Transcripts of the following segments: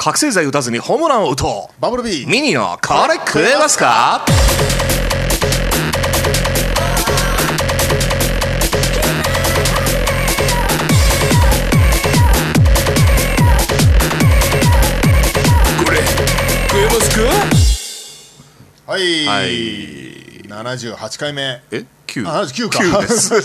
覚醒剤打たずにホームランを打とう。 バブルビーミニのこれ食えますか。これ食えますか。 はい、 はい、 78回目 9 79か 9です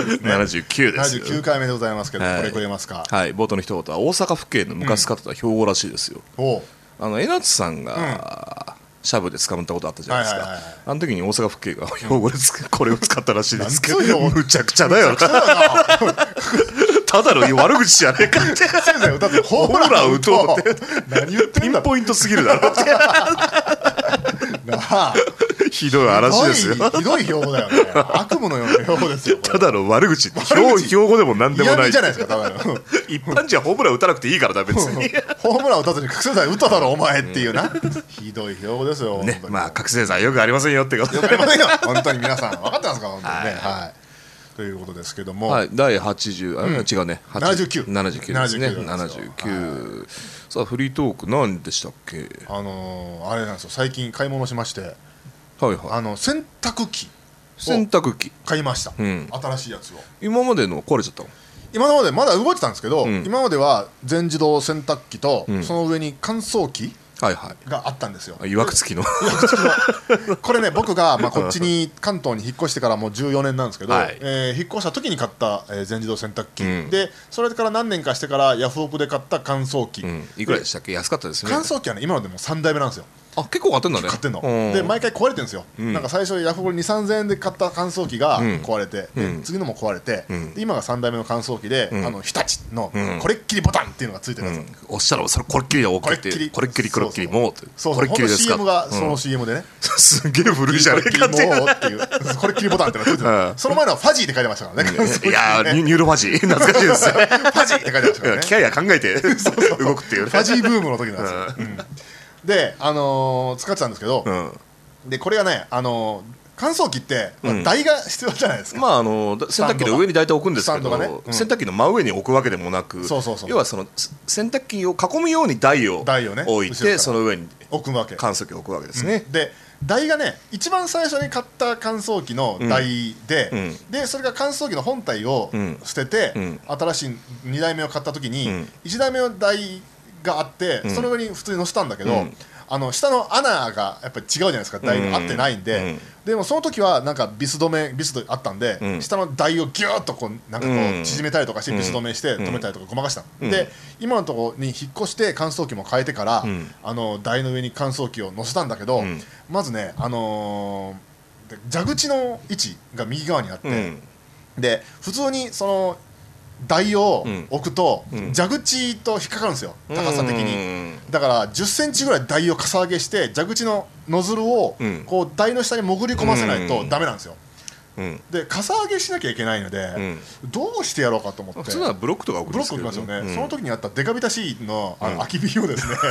79 です 79回目でございますけど、 はい、 これ食えますか。 はい、冒頭の一言は大阪府警の昔飼ってた兵庫らしいですよ、 おう江夏さんが、シャブで捕まったことあったじゃないですか、 はいはいはいはい、 あの時に大阪府警が兵庫でこれを使ったらしいですけど、 なんむちゃくちゃだよなただの悪口じゃねえかって先生歌ってホームラン打とうって何言ってんだピンポイントすぎるだろってなあひどい話ですよ。 ひどい標語だよね。悪夢のような標語ですよ。 ただの悪口、標語でも何でもない。 嫌味じゃないですか、ただの。 一般人はホームラン打たなくていいからだ、別に。 ホームラン打たずに覚醒剤打っただろお前っていうな。ひどい標語ですよ。 ね、まあ覚醒剤よくありませんよってこと。 よくありませんよ。本当に皆さん分かってますか、本当にね。はい。ということですけども、 はい、第80、違うね、 79 79ですね、79。さあフリートーク何でしたっけ。 あれなんですよ、最近買い物しまして、 はいはい、 洗濯機買いました、新しいやつを。 今までの壊れちゃったの。 今までまだ動いてたんですけど、今までは全自動洗濯機と、その上に乾燥機があったんですよ。 いわくつきのこれね、僕が、こっちに関東に引っ越してからもう14年なんですけど、引っ越した時に買った、全自動洗濯機、でそれから何年かしてからヤフオクで買った乾燥機、 いくらでしたっけ。安かったですね。 乾燥機はね、今までも3台目なんですよ。 あ、結構買ってんだね。 買ってんので、毎回壊れてるんですよ、なんか最初ヤフオクで2、3000円で買った乾燥機が壊れて、次のも壊れて、で今が3台目の乾燥機で、日立のこれっきりボタンっていうのがついてるんですよ。 おっしゃる、それこれっきりだ、これっきりこれっきりこれっきりもうって、 そうそう、これ CM がその CM でね、 すげえ古いじゃねえかってもうっていうこれっきりボタンってのがついてる。その前のはファジーって書いてましたからね。 いやー、ニューロファジー懐かしいですよ。ファジーって書いてましたからね。 機械が考えて動くっていう。 ファジーブームの時なんですよ。で、使ってたんですけど、でこれがね、乾燥機って台が必要じゃないですか。 まあ洗濯機の上に大体置くんですけど、洗濯機の真上に置くわけでもなく、要はその洗濯機を囲むように台を置いて、その上に乾燥機を置くわけですね。 で台がね、一番最初に買った乾燥機の台で、でそれが乾燥機の本体を捨てて、新しい2台目を買った時に、1台目の台があって、その上に普通に乗せたんだけど、下の穴がやっぱり違うじゃないですか、台が合ってないんで、でもその時はなんかビスあったんで、下の台をギューッとなんか縮めたりとかしてビス止めして止めたりとかごまかしたの、で今のところに引っ越して乾燥機も変えてから、台の上に乾燥機を乗せたんだけど、まずね、蛇口の位置が右側にあって、で普通にその台を置くと蛇口と引っかかるんですよ、高さ的に。だから10センチぐらい台をかさ上げして、蛇口のノズルをこう台の下に潜り込ませないとダメなんですよ。でかさ上げしなきゃいけないので、どうしてやろうかと思って、 普通はブロックとか置くんですけど、 ブロック置きますよね。その時にあったデカビタ C の空き瓶をですね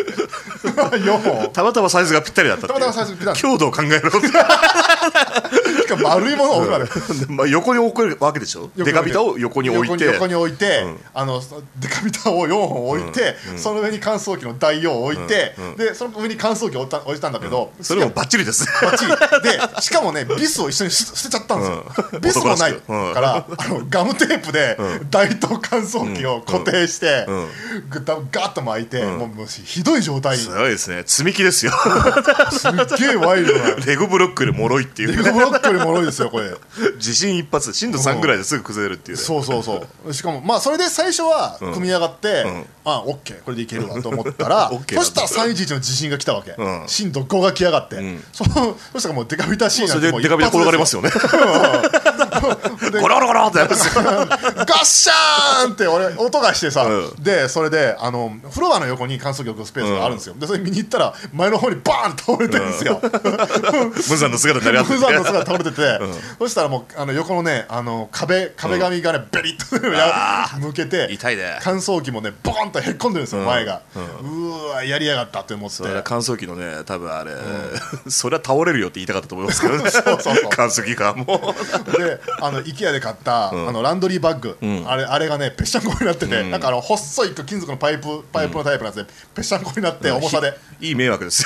4本たまたまサイズがぴったりだったっていう。 たまたまサイズがぴったり、 強度を考えろってしかも丸いものを置くわけ横に置くわけでしょ。デカビタを横に置いて、 デカビタを4本置いて、その上に乾燥機の台を置いて、でその上に乾燥機を置いたんだけど、 それもバッチリです。 バッチリで、しかもね、ビスを一緒に捨てちゃったんですよ。ビスもないからガムテープで台と乾燥機を固定してガーッと巻いて、もうひどい状態。 すごいですね、積み木ですよ。 すっげえワイルドなレゴブロックより脆いっていう。 レゴブロックより脆いですよこれ。 地震一発、震度3ぐらいですぐ崩れるっていう。 そうそうそう。しかもまあそれで最初は組み上がって、オッケーこれでいけるわと思ったらそしたら311の地震が来たわけ。震度5が来やがって、そしたらもうデカビタ C なんてもうデカビタ転がれますよね。ゴロゴロゴロってやるんですよ。 ガッシャーンって音がしてさ、でそれでフロアの横に乾燥機を置くスペースがあるんですよ。でそれ見に行ったら前の方にバーンと倒れてるんですよ。 無残な姿になり合ってて、 無残な姿倒れてて、そしたらもう横のね壁紙がねベリッと向けて、 痛いね。 乾燥機もねボーンとへっこんでるんですよ前が。うわやりやがったって思って。 それ乾燥機のね、多分あれそれは倒れるよって言いたかったと思いますけどね。乾燥機がなもうでIKEA で買ったランドリーバッグ、あれがねぺっしゃんこになってて、なんか細い金属のパイプのタイプのやつでぺっしゃんこになって重さでいい迷惑ですよ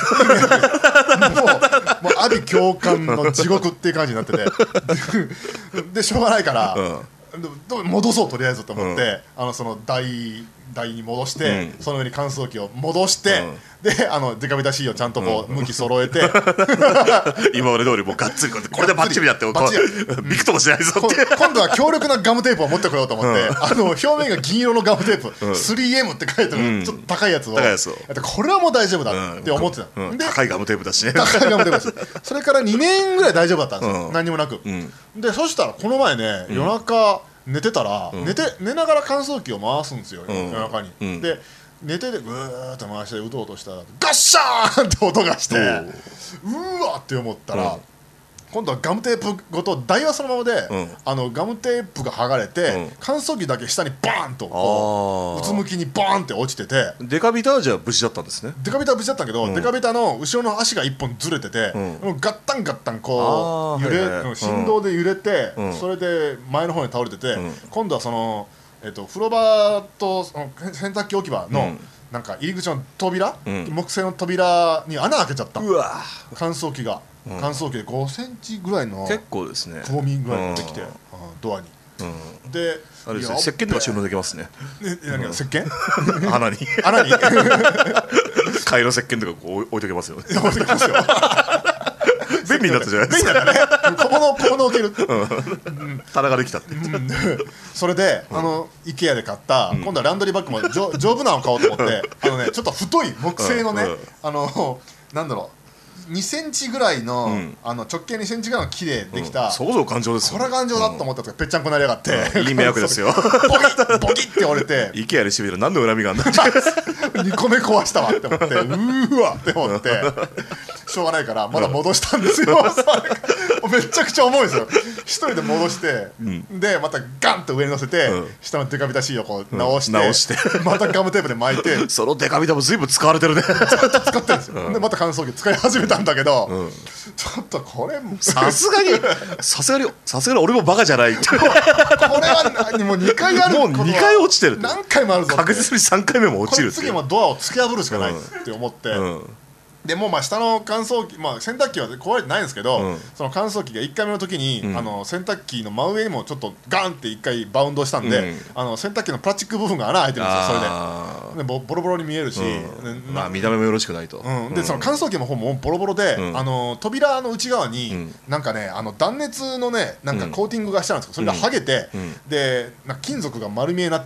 もう阿鼻共感の地獄っていう感じになっててでしょうがないから、戻そうとりあえずと思って、その台に戻して、その上に乾燥機を戻して、でデカビタ C をちゃんとこう向き揃えて今まで通りもうがっつりこれでバッチリやってビクともしないぞって今度は強力なガムテープを持ってこようと思って、表面が銀色のガムテープ、3M って書いてるちょっと高いやつをこれはもう大丈夫だって思ってた、 高いガムテープだしね高いガムテープだしそれから2年ぐらい大丈夫だったんですよ、何にもなく、でそしたらこの前ね、夜中寝てたら、寝ながら乾燥機を回すんですよ、夜中に、で寝ててぐーっと回して打とうとしたらガッシャーンって音がして、うわって思ったら、今度はガムテープごと台はそのままで、ガムテープが剥がれて、乾燥機だけ下にバーンとこううつむきにバーンって落ちてて、 デカビタはじゃあ無事だったんですね。 デカビタは無事だったけど、デカビタの後ろの足が一本ずれてて、ガッタンガッタンこう振動で揺れて、それで前の方に倒れてて、今度はその風呂場とその洗濯機置き場のなんか入り口の扉、木製の扉に穴開けちゃった。乾燥機が乾燥機で5センチぐらいの結構ですね、 くぼみぐらいができて、ドアに、であれですね、石鹸とか収納できますね。 何が石鹸穴に貝の石鹸とか置いとけますよね。 置いとけますよ便利になったじゃないですか。 便利だったね。小物置ける棚ができたってそれでIKEA で買った今度はランドリーバッグも丈夫なの買おうと思ってちょっと太い木製のねなんだろう2センチぐらいの直径2センチぐらいの木でできた、 そこそこ頑丈ですよ。 これ頑丈だと思ったらぺっちゃんこなりやがって、 いい迷惑ですよ。 ボキって折れて、 IKEA でしびれる何の恨みがあんだって 2個目壊したわって思って、うわって思ってしょうがないからまだ戻したんですよ。めちゃくちゃ重いですよ。一人で戻して、でまたガンと上に乗せて、下のデカビタ C をこう直してまたガムテープで巻いて、 そのデカビタも随分使われてるね。 使ってるんですよ。でまた乾燥機使い始めたんだけど、ちょっとこれさすがに俺もバカじゃない。これはもう2回ある。 もう2回落ちてる。 何回もあるぞ。 確実に3回目も落ちるって。 次もドアを突き破るしかないって思って。でもまあ下の乾燥機、洗濯機は壊れてないんですけど、その乾燥機が1回目の時に、洗濯機の真上にもちょっとガンって1回バウンドしたんで、洗濯機のプラスチック部分が穴開いてるんですよ。それでボロボロに見えるし、 見た目もよろしくないと。 でその乾燥機の方もボロボロで、扉の内側になんかね断熱のねなんかコーティングがしてあるんですけど、それが剥げて、でなんか金属が丸見えになって、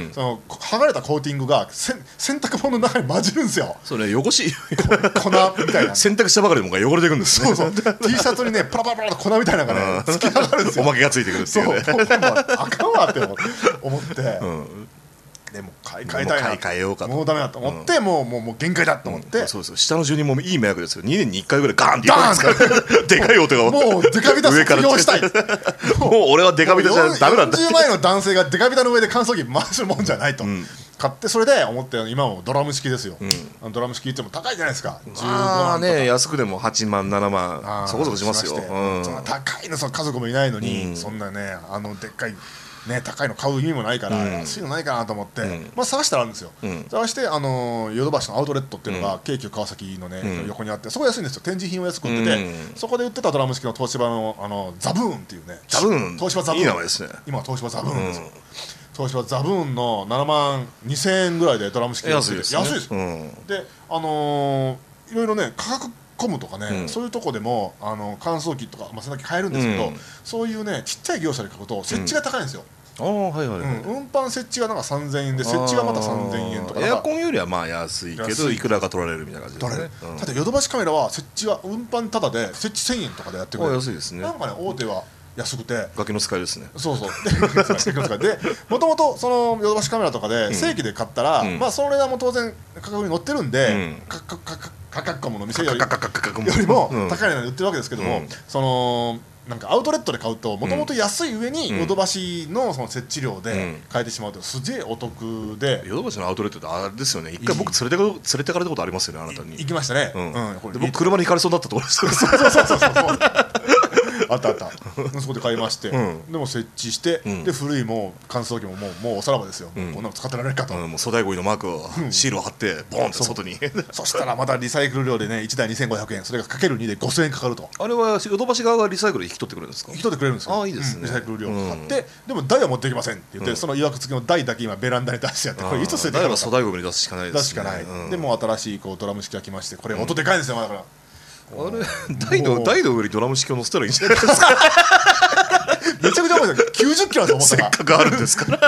その剥がれたコーティングが洗濯物の中に混じるんですよ。 それ汚し粉みたいな。 洗濯したばかりでも汚れていくんですね。 そう T シャツにねパラパラパラと粉みたいなのがねつき上がるんですよ。 おまけがついてくるっていうね。 あかんわって思って、でも買い替えたいな、 買い替えようかと、 もうダメだと思って、もう限界だと思って、 そうですよ。下の住人もいい迷惑ですよ。2年に1回ぐらいガーンって言うんですからでかい音がもうデカビタ卒業したい。 もう俺はデカビタじゃダメなんだ。 40前の男性がデカビタの上で乾燥機回すもんじゃないと、買って、それで思ったように今もドラム式ですよ。ドラム式言っても高いじゃないですか。15万とか安くでも8万7万そこそこしますよ。 高いの、その家族もいないのに、そんなねでっかい高いの買う意味もないから、安いのないかなと思って、探したらあるんですよ。探してヨドバシのアウトレットっていうのが京急川崎のね横にあって、そこ安いんですよ。展示品を安く売ってて、そこで売ってたドラム式の東芝のザブーンっていうね、東芝ザブーン、 いい名前ですね。 今は東芝ザブーンですよ。東芝ザブーンの7万2000円ぐらいでドラム式安いですね。 安いですよ。でいろいろね価格コムとかね、そういうとこでも乾燥機とか洗濯機買えるんですけど、そういうねちっちゃい業者で買うと設置が高いんですよ。運搬設置がなんか3000円で、設置がまた3000円とか。 エアコンよりはまあ安いけどいくらか取られるみたいな感じですね。 ただヨドバシカメラは設置は運搬タダで設置1000円とかでやってくれる。 安いですね。 なんかね大手は安くてガキの使いですね。 そうでもともとそのヨドバシカメラとかで正規で買ったら、その値段も当然価格に載ってるんで、価格コムの店よりも高い値段で売ってるわけですけども、そのなんかアウトレットで買うともともと安い上にヨドバシのその設置料で買えてしまうとすげえお得で。 ヨドバシのアウトレットってあれですよね。一回僕連れてかれたことありますよね。あなたに行きましたね。 僕車にひかれそうになったところです。 そうあったあった。そこで買いまして、でも設置して、で古いもう乾燥機ももうおさらばですよ。こんなの使ってられるかと。 もう粗大ゴミのマークをシールを貼ってボンって外に。 そしたらまたリサイクル料でね1台2500円、それがかける2で5000円かかると。 あれはヨドバシ側がリサイクル引き取ってくれるんですか？ 引き取ってくれるんですよ。 あ、いいですね。 リサイクル料かかって、でも台は持ってきませんって言って、そのいわくつきの台だけ今ベランダに出してやって、これいつ捨てて台は粗大ゴミに出すしかないですね。 出すしかない。でも新しいこうドラム式が来まして、これ音でかいんですよ。だからあれ台の上にドラム式を乗せたらいいんじゃないですか。 めちゃくちゃ重いですよ。90キロだと思ったら。 せっかくあるんですから。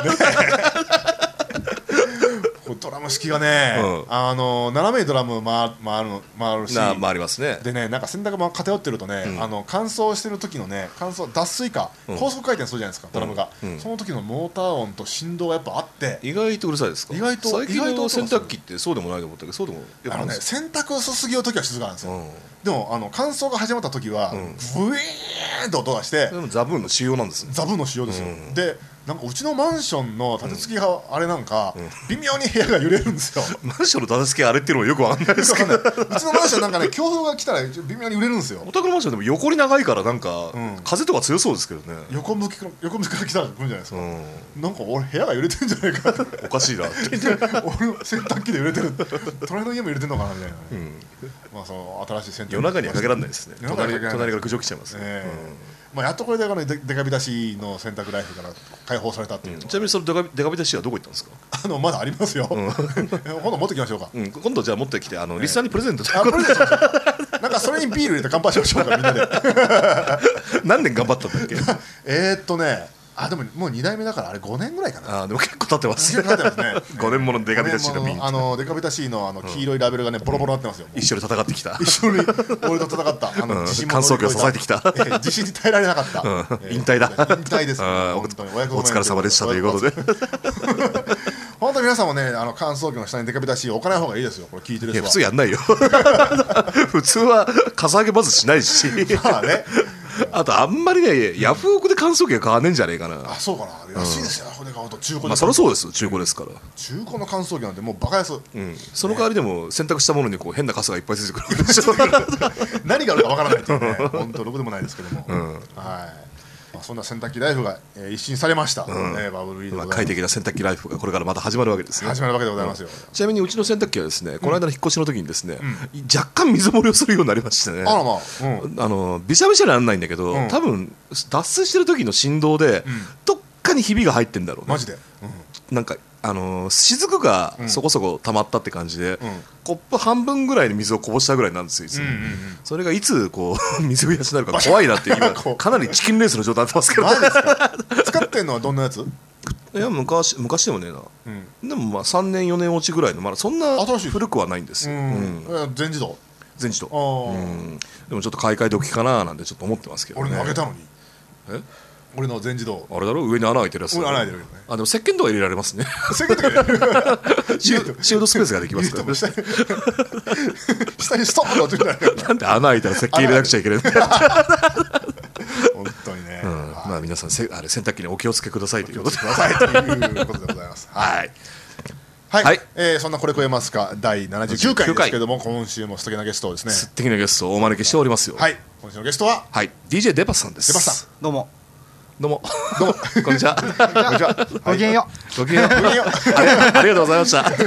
ドラム式がね、斜めにドラム回るし、 回りますね。 でね、なんか洗濯も偏ってるとね、乾燥してる時のね、脱水か高速回転するじゃないですか、ドラムが。その時のモーター音と振動がやっぱあって、 意外とうるさいですか？最近の洗濯機ってそうでもないと思ったけど、そうでも洗濯すすぎの時は静かなんですよ。でも乾燥が始まった時はブイーンと音がして、 でもザブーンの仕様なんですね。 ザブーンの仕様ですよ。でなんかうちのマンションの建て付けがあれなんか微妙に部屋が揺れるんですよ。 マンションの建て付けあれっていうのもよくわかんないですけど、うちのマンションなんかね、強風が来たら微妙に揺れるんですよ。 お宅のマンションでも横に長いからなんか風とか強そうですけどね。 横向きから来たら来るんじゃないですか。なんか俺部屋が揺れてるんじゃないか。 おかしいな。 俺の洗濯機で揺れてる。隣の家も揺れてるのかなみたいな。まあその新しい洗濯機。 夜中にはかけられないですね。隣から苦情来ちゃいますね。 まあやっとこれでデカビタシの洗濯ライフから解放されたっていう。 ちなみにそのデカビタシはどこ行ったんですか？ まだありますよ。今度持ってきましょうか。 今度じゃあ持ってきてリスナーにプレゼント。 なんかそれにビール入れて乾杯しましょうかみんなで。 何年頑張ったんだっけ？ でももう2代目だからあれ5年ぐらいかな。 でも結構経ってますね。5年ものデカビタシの瓶。 デカビタシの黄色いラベルがねボロボロになってますよ。 一緒に戦ってきた。 一緒に俺と戦った。 乾燥機を支えてきた。 地震に耐えられなかった。 引退だ。 引退です。本当にお疲れ様でしたということで。 本当に皆さんもね、乾燥機の下にデカビタシ置かない方がいいですよ。これ聞いてる人は。 普通やんないよ。普通はかさ上げまずしないし。 まあね。 あとあんまりね、ヤフオクで乾燥機が買わねえんじゃねえかな。 あ、そうかな。安いですよ、骨買うと中古で。 まあそりゃそうです、中古ですから。 中古の乾燥機なんてもうバカ安。 その代わりでも洗濯したものにこう変なカスがいっぱいついてくるでしょ。 何があるかわからないっていうね。本当ろくでもないですけども。はい。そんな洗濯機ライフが一新されました。バブルウィーでございます。 快適な洗濯機ライフがこれからまた始まるわけですね。 始まるわけでございますよ。 ちなみにうちの洗濯機はですね、この間の引っ越しの時にですね、若干水漏れをするようになりましてね。びしゃびしゃにならないんだけど、多分脱水してる時の振動でどっかにひびが入ってんだろうね。 マジで。 なんか雫がそこそこ溜まったって感じで、コップ半分ぐらいに水をこぼしたぐらいなんですよ、いつも。それがいつこう水増やしになるか怖いなって今かなりチキンレースの状態になってますけど。 使ってんのはどんなやつ？ いや昔でもねえな、でもまあ3年4年落ちぐらいの、まだそんな古くはないんですよ。 全自動でもちょっと買い替え時かななんてちょっと思ってますけどね。 俺のあげたのに。俺の全自動あれだろ、上に穴開いてるやつ。 穴開いてるよね。 でも石鹸とか入れられますね。 石鹸とか入れられる。 シールドスペースができますから。 下にストップが落ちる。 なんで穴開いたら石鹸入れなくちゃいけないんだよ。 本当にね。 まあ皆さん洗濯機にお気をつけくださいということで。 ということでございます。はい。はい、そんなこれ超えますか第79回ですけども、今週も素敵なゲストをですね、 素敵なゲストをお招きしておりますよ。 はい、今週のゲストは、 はい、DJ デパスさんです。 デパスさん、 どうもこんにちは。 こんにちは。 ごきげんよう。ごきげんよう。ありがとうございました。さ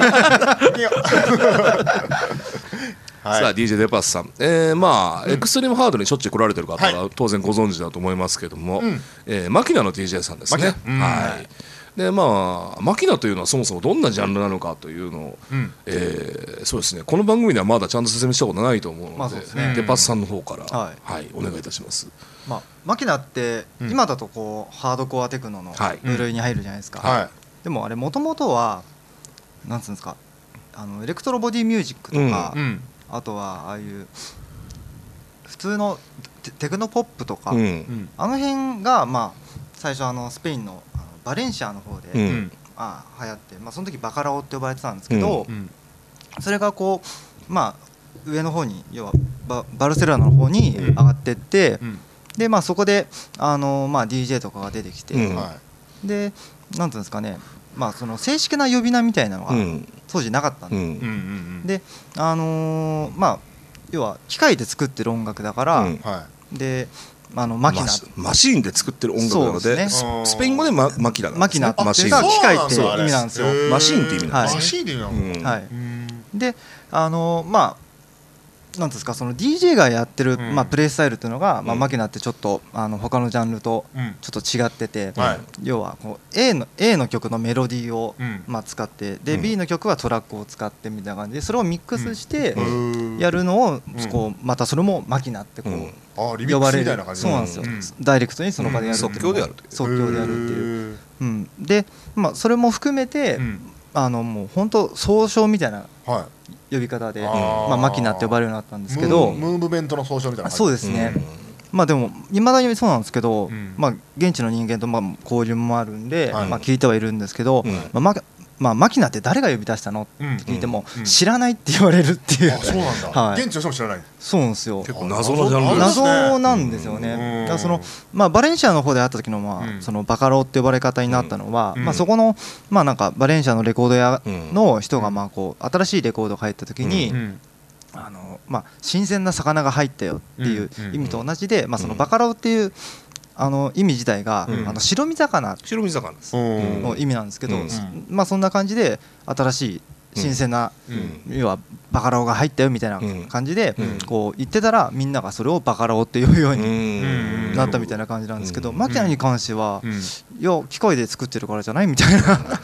あ DJ デパスさん、まあエクストリームハードにしょっちゅう来られてる方は当然ご存知だと思いますけども、マキナの DJ さんですね。はい。でまあマキナというのはそもそもどんなジャンルなのかというのを、そうですね、この番組ではまだちゃんと説明したことないと思うので、デパスさんの方から、はい、お願いいたします。 マキナって今だとこうハードコアテクノの部類に入るじゃないですか。でもあれもともとはなんつうんですか、エレクトロボディミュージックとか、あとはああいう普通のテクノポップとか、あの辺がまあ最初スペインのバレンシアの方で流行って、その時バカラオって呼ばれてたんですけど、それがこうまあ上の方に要はバルセロナの方に上がってって、でそこでDJ とかが出てきて、でなんていうんですかね、その正式な呼び名みたいなのが当時なかったんで、要は機械で作ってる音楽だから、でマキナマシーンで作ってる音楽なので、スペイン語でマキナなんですね。 マキナっていうのは機械って意味なんですよ。 マシーンって意味なんですね。 マシーンって意味なんだ。 はい。でまあなんですか、その DJ がやってる、プレイスタイルっていうのが、マキナってちょっと他のジャンルとちょっと違ってて、要はこう A の曲のメロディーを使って、で B の曲はトラックを使ってみたいな感じで、それをミックスしてやるのをこうまたそれもマキナってこう呼ばれる。そうなんですよ。ダイレクトにその場でやるっていう。 即興でやるっていう。 即興でやるっていう。でそれも含めてもう本当総称みたいな呼び方でマキナって呼ばれるようになったんですけど、 ムーブメントの総称みたいな。 そうですね。でもいまだにそうなんですけど、現地の人間と交流もあるんで聞いてはいるんですけど、マキナって誰が呼び出したのって聞いても知らないって言われるっていう。 そうなんだ。現地の人も知らない。 そうなんですよ。 結構謎のジャンル。 謎なんですよね。だからバレンシアの方で会った時のそのバカローって呼ばれ方になったのは、そこのなんかバレンシアのレコード屋の人がこう新しいレコードが入った時に新鮮な魚が入ったよっていう意味と同じで、そのバカローっていう意味自体が白身魚の意味なんですけど、そんな感じで新しい新鮮な要はバカローが入ったよみたいな感じでこう言ってたら、みんながそれをバカローって呼ぶようになったみたいな感じなんですけど、マキナに関してはいや機械で作ってるからじゃないみたいな。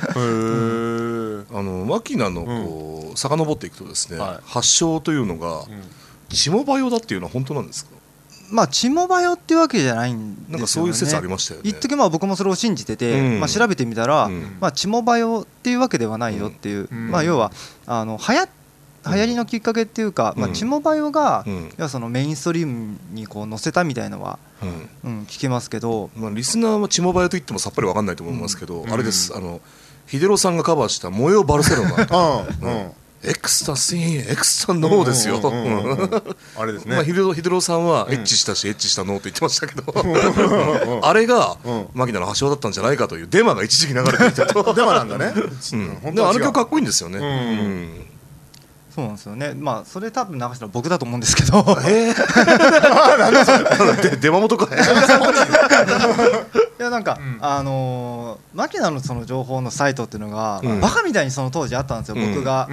マキナのこう遡っていくとですね、発祥というのがチモバヨだっていうのは本当なんですか？ チモバヨっていうわけじゃないんですよね。 なんかそういう説ありましたよね。 一時僕もそれを信じてて、調べてみたら、チモバヨっていうわけではないよっていう、要は流行りのきっかけっていうか、チモバヨがそのメインストリームにこう載せたみたいのは聞けますけど、 リスナーはチモバヨと言ってもさっぱり分かんないと思いますけど、あれです、ヒデロさんがカバーした「燃えよバルセロナ」エクスタシーエクスタノーですよ。 あれですね。 ヒデロさんはエッチしたしエッチしたノーって言ってましたけど、あれがマキナの発祥だったんじゃないかというデマが一時期流れていたと。 デマなんだね。 あの曲かっこいいんですよね。 そうなんですよね。それ多分流したの僕だと思うんですけど。 出間元か。 いやなんかマキナのその情報のサイトっていうのがバカみたいにその当時あったんですよ。僕が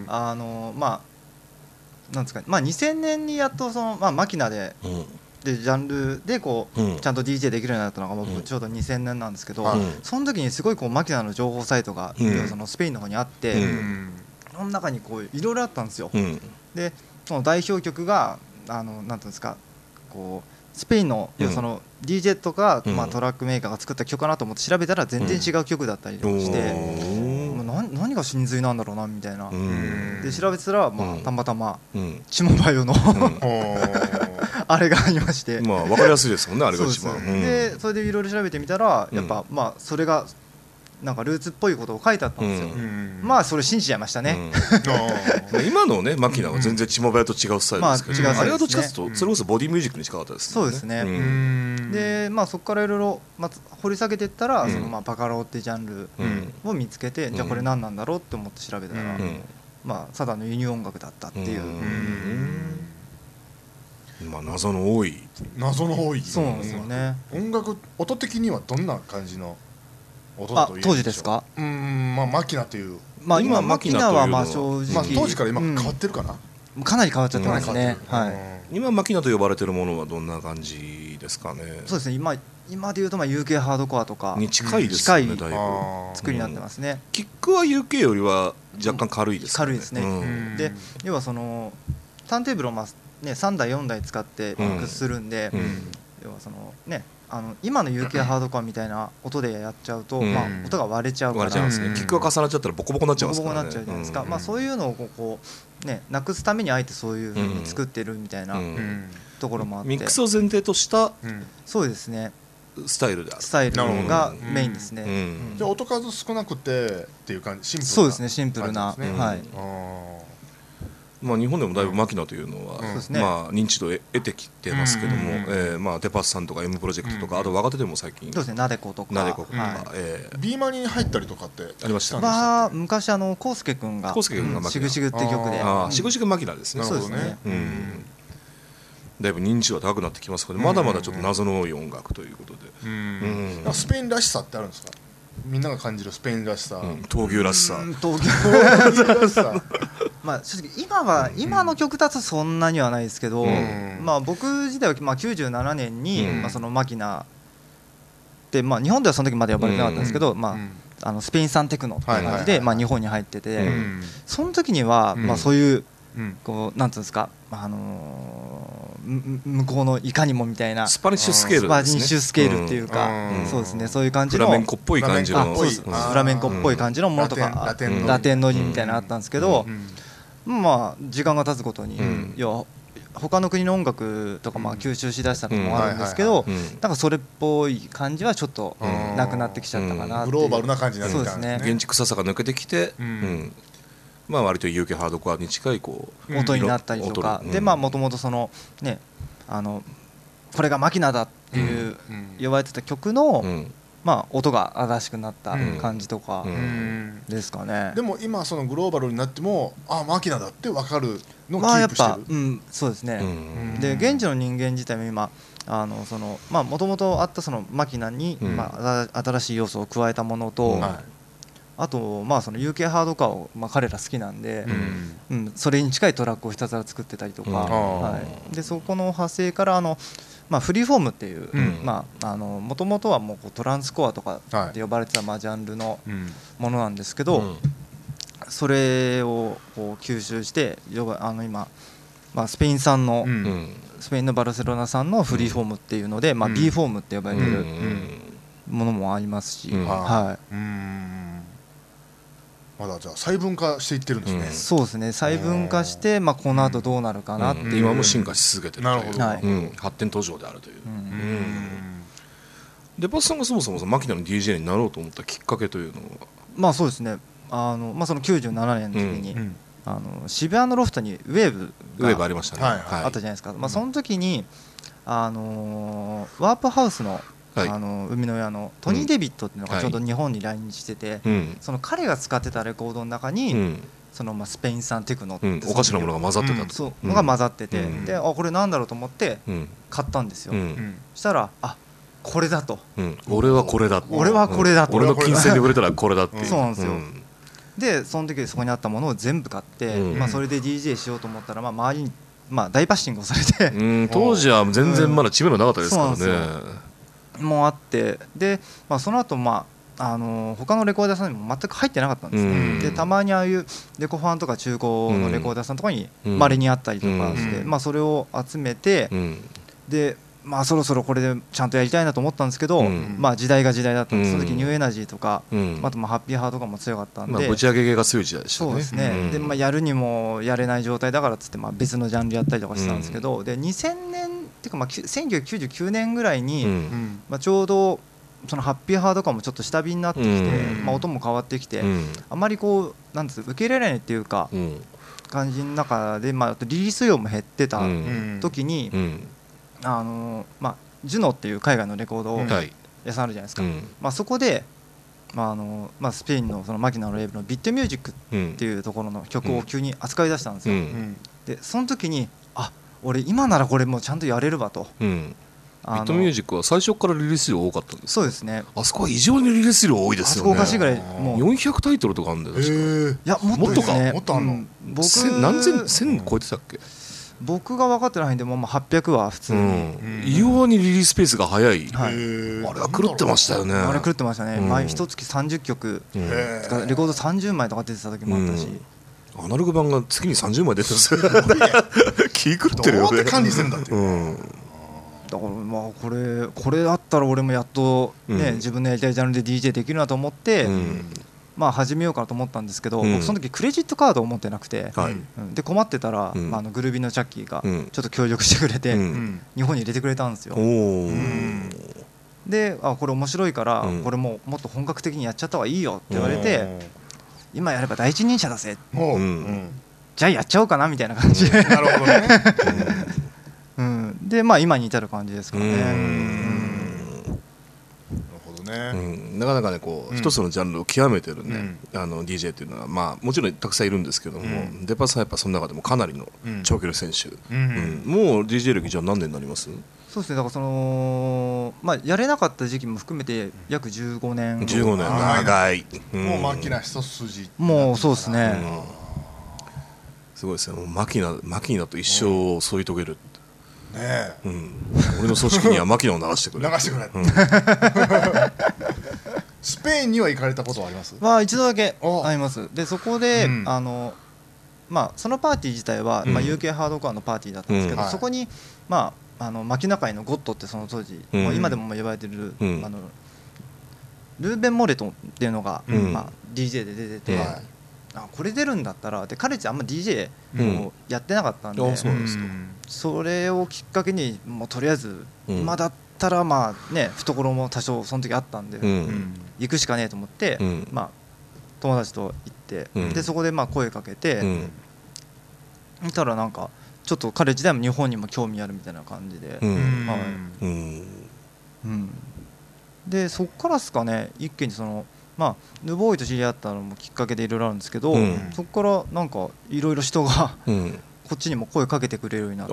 なんですか、2000年にやっとそのマキナでジャンルでこうちゃんと DJ できるようになったのが僕ちょうど2000年なんですけど、その時にすごいこうマキナの情報サイトがそのスペインの方にあって、その中にこういろいろあったんですよ。でその代表曲がなんていうんですか、こうスペインのその DJ とかトラックメーカーが作った曲かなと思って調べたら全然違う曲だったりとかして、何が真髄なんだろうなみたいな。で調べてたらたまたまチモバヨのあれがありまして、 分かりやすいですもんね、あれが一番。 でそれでいろいろ調べてみたらやっぱそれがなんかルーツっぽいことを書いてあったんですよ。それ信じちゃいましたね。 今のねマキナは全然チモバヨと違うスタイルですけど、あれはどっちかというとそれこそボディミュージックに近かったですね。 そうですね。でそこからいろいろ掘り下げていったらそのバカローってジャンルを見つけて、じゃあこれ何なんだろうって思って調べたらただの輸入音楽だったっていう。 謎の多い。 そうなんですよね。 音楽音的にはどんな感じの当時ですか？ マキナという今マキナは正直当時から今変わってるかな。 かなり変わっちゃってますね。 今マキナと呼ばれてるものはどんな感じですかね。 そうですね。今でいうとUK ハードコアとかに近いですよね。だいぶ作りになってますね。 キックは UK よりは若干軽いですかね。 軽いですね。で要はそのターンテーブルを3台4台使ってミックスするんで、要はそのね今の UK ハードコアみたいな音でやっちゃうと音が割れちゃうから、 キックが重なっちゃったらボコボコになっちゃいますからね。 ボコボコになっちゃうじゃないですか。そういうのをこうなくすためにあえてそういう風に作ってるみたいなところもあって、 ミックスを前提としたそうですね、 スタイルである。 スタイルがメインですね。 じゃあ音数少なくてっていう感じ、シンプルな。 そうですね、シンプルな。はい。 日本でもだいぶマキナというのは認知度を得てきてますけども、デパスさんとか M プロジェクトとか、あと若手でも最近そうですね、ナデコとかビーマニに入ったりとかってありましたね。 昔コウスケ君がしぐしぐって曲で、 しぐしぐマキナですね。 そうですね。 だいぶ認知度は高くなってきますけど、まだまだちょっと謎の多い音楽ということで、 スペインらしさってあるんですか？みんなが感じるスペインらしさ、 闘牛らしさ、 闘牛らしさまあ正直今の曲だとそんなにはないですけど、まあ僕自体はまあ97年にまあそのマキナで、まあ日本ではその時まで呼ばれてなかったんですけど、まあスペイン産テクノって感じでまあ日本に入ってて、その時にはまあそういうこうなんていうんですか、向こうのいかにもみたいなスパニッシュスケールですね。 スパニッシュスケールっていうか、そうですね、そういう感じのフラメンコっぽい感じの、 フラメンコっぽい感じのものとかラテンノリみたいなのあったんですけど、まあ時間が経つごとに、いや他の国の音楽とかまあ吸収しだしたのもあるんですけど、なんかそれっぽい感じはちょっとなくなってきちゃったかなっていう。 グローバルな感じになってきたんですね。 現地臭さが抜けてきて、まあ割と UK ハードコアに近いこう音になったりとかで、まあもともとそのねこれがマキナだっていう呼ばれてた曲のまあ音が新しくなった感じとかですかね。 でも今そのグローバルになってもマキナだって分かるのをキまあやープしてる。 っぱそうですね。で現地の人間自体も今そのまあもともとあったそのマキナにまあ新しい要素を加えたものと、あとまあその UK ハードカーをまあ彼ら好きなんで、それに近いトラックをひたすら作ってたりとか、でそこの派生からまあフリーフォームっていうまあもともとはもうトランスコアとかって呼ばれてたまあジャンルのものなんですけど、それをこう吸収して今まあスペイン産のスペインのバルセロナ産のフリーフォームっていうのでまあ B フォームって呼ばれてるものもありますし、 まだじゃあ細分化していってるんですね。 そうですね、細分化してまあこの後どうなるかなっていう、 今も進化し続けてるという、発展途上であるという。でバスさんがそもそもマキナの DJ になろうと思ったきっかけというのは？ まあそうですね、まあその97年の時に渋谷のロフトにウェーブありましたね、 あったじゃないですか。まあその時にワープハウスの生みの親のトニー・デビットっていうのがちょうど日本に来日してて、その彼が使ってたレコードの中にそのまあスペイン産テクノっておかしなものが混ざってたと、 そうのが混ざってて、でこれなんだろうと思って買ったんですよ。したらこれだと、 俺はこれだ、 俺はこれだと、 俺の金銭で売れたらこれだっていう。 そうなんですよ。でその時そこにあったものを全部買って、まあそれで DJ しようと思ったらまあ周りにまあ大バッシングをされて、 当時は全然まだ知名度なかったですからね。 もうあって、で、まあ、その後まあ他のレコーダーさんにも全く入ってなかったんですね。でたまにああいうレコファンとか中古のレコーダーさんとかに稀にあったりとかして、まあそれを集めて、でまあそろそろこれでちゃんとやりたいなと思ったんですけど、まあ時代が時代だったんで、その時ニューエナジーとか、あとまあハッピーハーとかも強かったんで、 ぶち上げ系が強い時代でしたね。 そうですね。でまあやるにもやれない状態だからっつってまあ別のジャンルやったりとかしてたんですけど、で2000年っていうかまあ1999年ぐらいにまあちょうどそのハッピーハーとかもちょっと下火になってきて、まあ音も変わってきて、あまりこうなんです受け入れられないっていうか感じの中で、まあリリース量も減ってた時に、まあジュノっていう海外のレコード屋さんあるじゃないですか。まあそこでまあスペインのそのマキナのレーベルのビットミュージックっていうところの曲を急に扱い出したんですよ。でその時に俺今ならこれもうちゃんとやれるわと。 ビットミュージックは最初からリリース量多かったんですか？ そうですね。 あそこは異常にリリース量多いですよね。 あそこおかしいぐらいもう 400タイトルとかあるんだよ確か。 いやもっとか、 もっとあんの？ 僕何千1000超えてたっけ？ 僕が分かってないんでもう800は普通に、 異様にリリースペースが早い。あれは狂ってましたよね。 あれ狂ってましたね。毎一月30曲、レコード30枚とか出てた時もあったし、 アナログ版が月に30枚出てるんですよ。気狂ってるよね。 どうやって管理してるんだっていう。 だからまあこれだったら俺もやっとね、自分のやりたいジャンルで DJ できるなと思って、まあ始めようかなと思ったんですけど、僕その時クレジットカードを持ってなくて、で困ってたらグルービーのチャッキーがちょっと協力してくれて日本に入れてくれたんですよ。でこれ面白いからこれもっと本格的にやっちゃった方がいいよって言われて、今やれば第一人者だぜ、じゃあやっちゃおうかなみたいな感じで、 なるほどね。 でまあ今に至る感じですからね。 なるほどね。 なかなかねこう一つのジャンルを極めてるねDJ っていうのはまあもちろんたくさんいるんですけども、デパスはやっぱその中でもかなりの長距離選手。もう DJ 歴じゃあ何年になります？ そうですね、だからそのやれなかった時期も含めて約15年。 15年長い。 もうマキナ一筋。 もうそうですね。 すごいですね。もうマキナと一生を添い遂げる。 ねえ、 俺の組織にはマキナを流してくれ。 流してくれ。スペインには行かれたことはあります？ 一度だけあります。でそこでそのパーティー自体はUK ハードコアのパーティーだったんですけど、そこにマキナ界のゴッドってその当時今でも言われてるルーベン・モレトンっていうのがDJ で出てて、これ出るんだったらで彼ってあんま DJ をやってなかったんで、それをきっかけにもうとりあえず今だったら懐も多少その時あったんで行くしかねえと思って友達と行ってでそこで声かけて見たらなんかちょっと彼自体も日本にも興味あるみたいな感じででそっからですかね一気にそのヌボーイと知り合ったのもきっかけでいろいろあるんですけど、そこからなんかいろいろ人がこっちにも声かけてくれるようになって、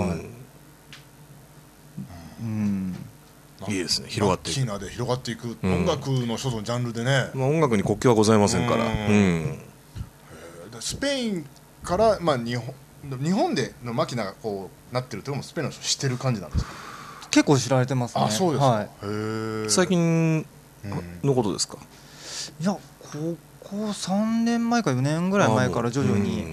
いいですね、広がっていく。 マキナで広がっていく、音楽の一つのジャンルでね。 音楽に国境はございませんから。 スペインから日本でのマキナがこうなってるっていうのもスペインの人知ってる感じなんですか？ 結構知られてますね。 あ、そうですか。 最近のことですか？ いや、ここ3年前か4年ぐらい前から徐々に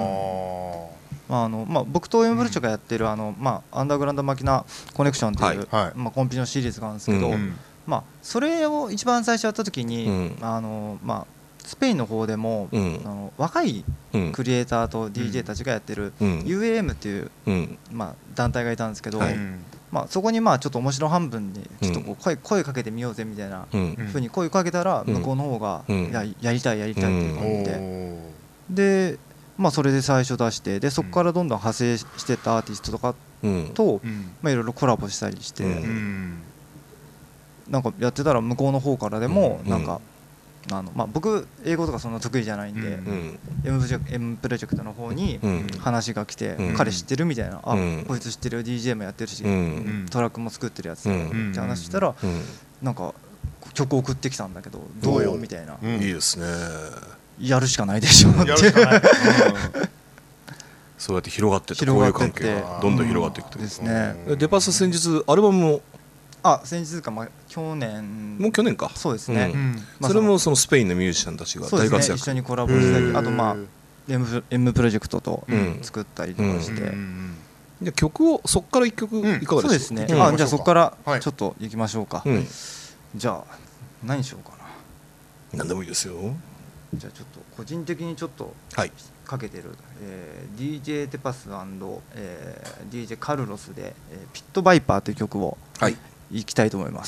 僕とエムブルチョがやってるアンダーグラウンドマキナコネクションっていうコンピのシリーズがあるんですけど、それを一番最初やった時にスペインの方でも若いクリエイターと DJ たちがやってる UAM っていう団体がいたんですけど、そこにちょっと面白半分にちょっとこう声かけてみようぜみたいな風に声かけたら向こうの方がやりたいっていう感じでそれで最初出してでそこからどんどん派生してったアーティストとかといろいろコラボしたりしてなんかやってたら向こうの方からでもなんか僕英語とかそんな得意じゃないんで M プロジェクトの方に話が来て彼知ってるみたいなこいつ知ってる DJ もやってるしトラックも作ってるやつって話したらなんか曲送ってきたんだけどどうよみたいな。 いいですね。 やるしかないでしょってそうやって広がってってこういう関係がどんどん広がっていくとですね。デパス先日アルバムも先日か去年もう去年かそうですね、 それもそのスペインのミュージシャンたちが大活躍、 一緒にコラボしたりあとM プロジェクトと作ったりとかして、 じゃ曲をそこから1曲いかがですか？そうですね、じゃあそこからちょっといきましょうか。じゃあ何しようかな。 何でもいいですよ。 じゃあちょっと個人的にちょっとかけてる、DJ テパス&DJ カルロスでピットバイパーという曲をいきたいと思います。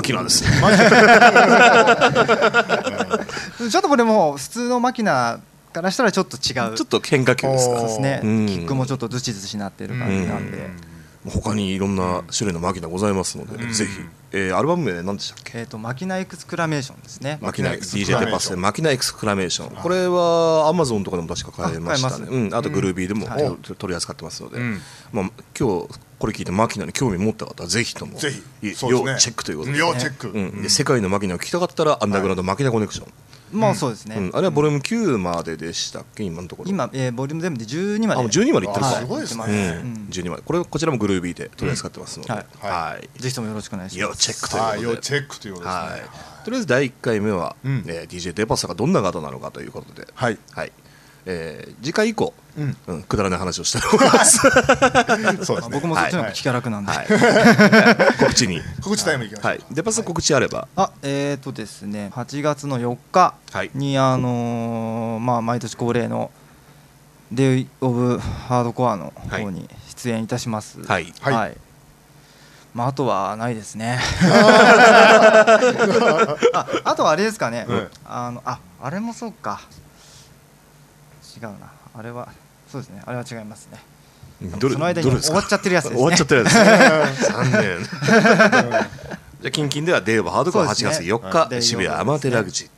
キナですね。 ちょっとこれも普通のマキナからしたらちょっと違う、 ちょっと変化球ですか。 そうですね、キックもちょっとズチズチなってる感じなんで、 他にいろんな種類のマキナございますので、ぜひ、アルバム名何でしたっけ？ マキナエクスクラメーションですね。 マキナ DJ デパスでマキナエクスクラメーション、これは Amazon とかでも確か買えましたね。あとグルービーでも取り扱ってますので、まあ今日これ聞いてマキナに興味持った方はぜひとも要チェックということで、 要チェック。 で世界のマキナを聞きたかったらアンダーグラウンドマキナコネクション。 まあそうですね。 あれはボリューム9まででしたっけ今のところ？ 今ボリューム全部で12まで。 12までいってるか。 すごいですね。 12まで。こちらもグルービーで取り扱ってますので、 ぜひともよろしくお願いします。 要チェックということで。 要チェックということですね。 とりあえず第1回目は DJ デパスがどんな方なのかということで、次回以降くだらない話をしたいと思います。 そうですね。僕もそっちの方が気が楽なんで。 告知タイムいきましょう。 デパス告知あれば。 ですね、8月の4日に毎年恒例のデイオブハードコアの方に出演いたします。あとはないですね。あとはあれですかね。あれもそうか。違うな。あれはそうですね。あれは違いますね。その間に終わっちゃってるやつですね。 終わっちゃってるやつですね。残念。じゃあ近々ではデイオブハードコア8月4日渋谷アマテラ口。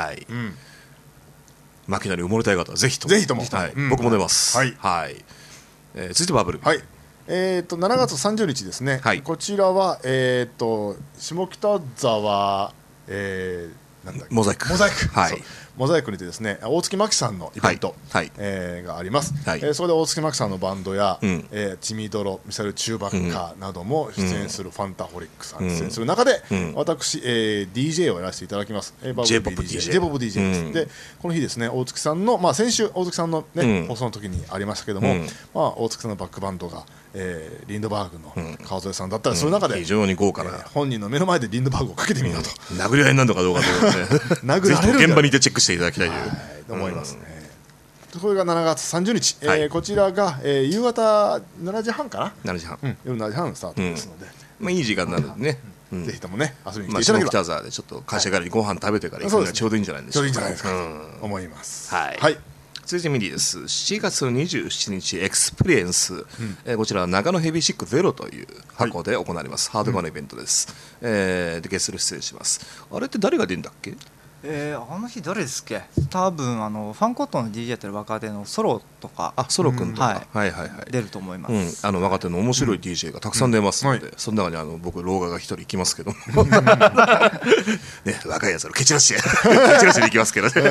マキナに埋もれたい方はぜひとも。僕も出ます。続いてバブル。 7月30日ですね。こちらは下北沢モザイク。 モザイクにてですね、大月真紀さんのイベントがあります。そこで大月真紀さんのバンドやチミドロ、ミサイルチューバッカーなども出演するファンタホリックさん出演する中で、私 DJ をやらせていただきます。 J-POP DJ です。でこの日ですね、大月さんの先週大月さんのね放送の時にありましたけども、大月さんのバックバンドがリンドバーグの川添さんだったら、その中で非常に豪華な本人の目の前でリンドバーグをかけてみようと、 殴り合いになるのかどうかというね、ぜひ現場にいてチェックしていただきたいと思いますね。これが7月30日、こちらが夕方7時半かな、夜7時半スタートですので、 いい時間なのでね、 ぜひともね遊びに来ていただければ、 下北沢でちょっと会社帰りにご飯食べてから行くのがちょうどいいんじゃないでしょうか。 ちょうどいいんじゃないですかと思います。 続いてミディです。7月の27日エクスペリエンス、こちらは長野ヘビーシックゼロという箱で行われます、ハードコアのイベントです。でゲストで出演します。あれって誰が出るんだっけ？ あの日誰ですっけ？多分ファンコットの DJ やってる若手のソロとか、 ソロ君とか出ると思います。 若手の面白い DJ がたくさん出ますので、その中に僕老眼が一人行きますけどね、若いやつを蹴散らして行きますけどね。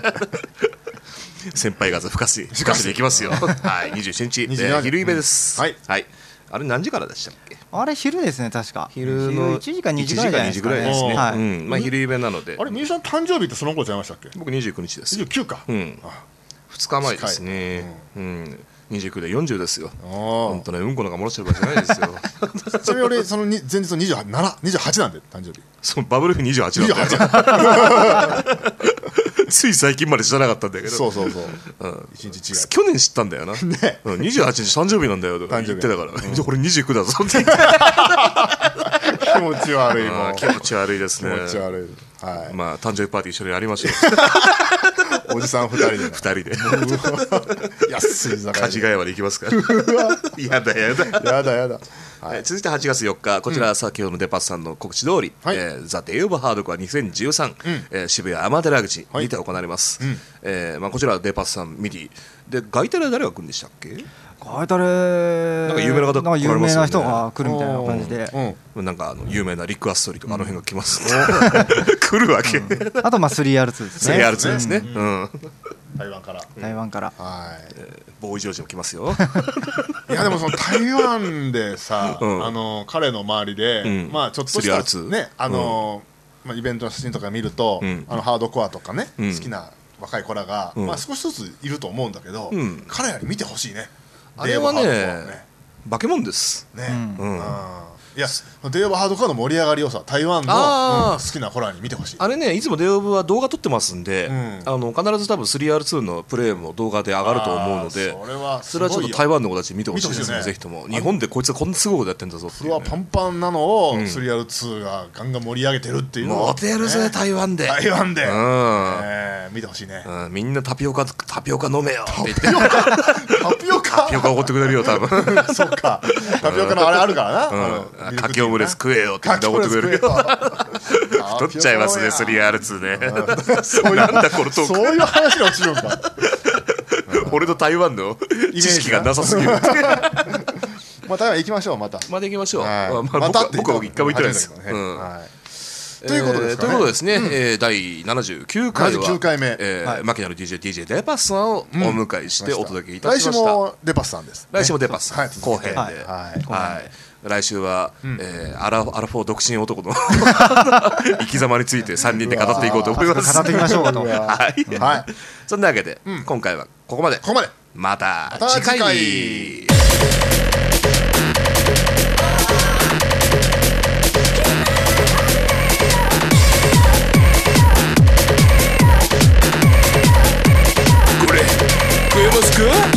先輩方ふかしでいきますよ。27日昼イベです。あれ何時からでしたっけ？ あれ昼ですね、確か昼の 1時か2時ぐらいじゃないですかね。 昼イベなので。 あれ、みゆさん誕生日ってその頃ちゃいましたっけ？ 僕29日です。 29か。 2日前ですね。29で40ですよ。本当ね、うんこなんか漏らしてる場合じゃないですよ。 ちなみに俺その前日の28なんで誕生日。 そのバブル日28なんだよ。つい最近まで知らなかったんだけど、 そう一日違い。 去年知ったんだよな。28日誕生日なんだよとか言ってたから、俺29だぞって気持ち悪い。 気持ち悪いですね。 気持ち悪い。 誕生日パーティー一緒にやりましょう。おじさん2人で安いかじがやまで行きますから。やだ。続いて8月4日、こちら先ほどのデパスさんの告知通り、ザ・デイオブハードコア2013、渋谷アマテラ口にて行われます。こちらデパスさんミディで、ガイタレは誰が来るんでしたっけ？ ガイタレなんか有名な方来られますよね。 有名な人が来るみたいな感じで、 なんか有名なリック・アストリーとかあの辺が来ます。来るわけ。 あと3R2 ですね。 3R2 ですね。 台湾から。 ボーイジョージも来ますよ。 いやでもその台湾でさ、彼の周りでちょっとしたね、イベントの写真とか見ると、ハードコアとかね好きな若い子らが少しずついると思うんだけど、彼らに見てほしいね。 あれはね、 化け物ですね。いやデイオブハードコアの盛り上がりをさ台湾の好きなホラーに見てほしい。 あれねいつもデイオブは動画撮ってますんで、必ず多分 3R2 のプレイも動画で上がると思うので、それはちょっと台湾の子たち見てほしいですね。ぜひとも日本でこいつはこんなすごいことやってんだぞっていう、 フロアパンパンなのを 3R2 がガンガン盛り上げてるっていうのをモテるぜ台湾で見てほしいね。 みんなタピオカ飲めよって言ってタピオカおごってくれるよ多分そうかタピオカのあれあるからな、 かきオムレツ食えよってみんなおごってくれるよ太っちゃいますね 3R2 ね。なんだこのトーク、 そういう話に落ちるんか俺の台湾の知識がなさすぎるまあ台湾行きましょう。また行きましょう。僕は一回も行ってないです。 ということですかね。 ということですね。第79回は 79回目マキナの DJ デパスさんをお迎えしてお届けいたしました。 来週もデパスさんです。 来週もデパスさん後編で。来週はアラフォー独身男の生き様について3人で語っていこうと思います。 語っていきましょうと。 そんなわけで今回はここまで。また次回。これ食えますか？